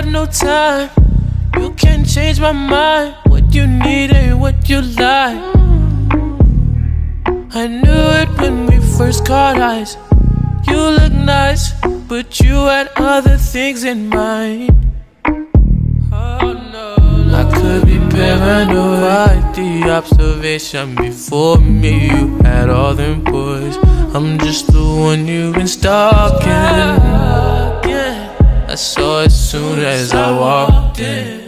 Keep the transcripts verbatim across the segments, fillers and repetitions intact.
got no time. You can't change my mind. What you need ain't what you like. I knew it when we first caught eyes. You look nice, but you had other things in mind. Oh no, I could be paranoid. Quite the observation before me. You had all them boys. I'm just the one you've been stalking. I saw as soon as I walked in.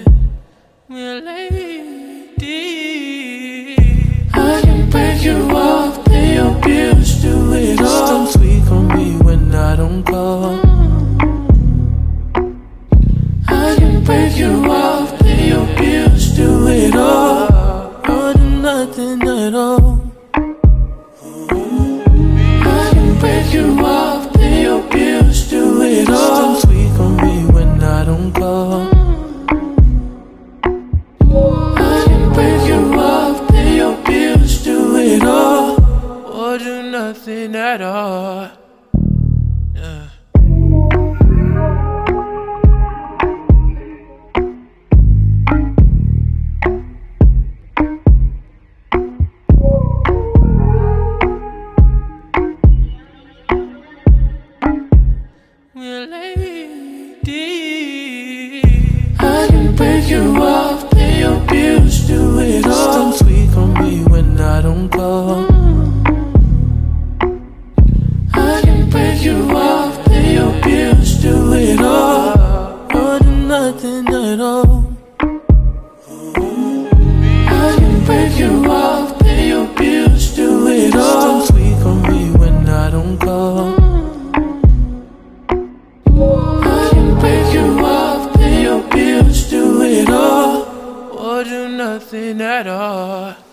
I can break you off, pay your bills, do it all. Just don't tweak on me when I don't call. I can break you off, pay your bills, do it all. Or do nothing at all. I can break you off, pay your bills, do it all. Just don't tweak on me when I don't call. I can break you off, pay your bills, do it all. Or do nothing at all. Yeah. I can break you off, pay your bills, do it all. Just don't tweak on me when I don't call. I can break you off, pay your bills, do it all. Or do nothing at all. I can break you off, pay your bills, do it all. Just don't tweak on me when I don't call. I can break you off, pay your bills, do it all. Or do nothing at all.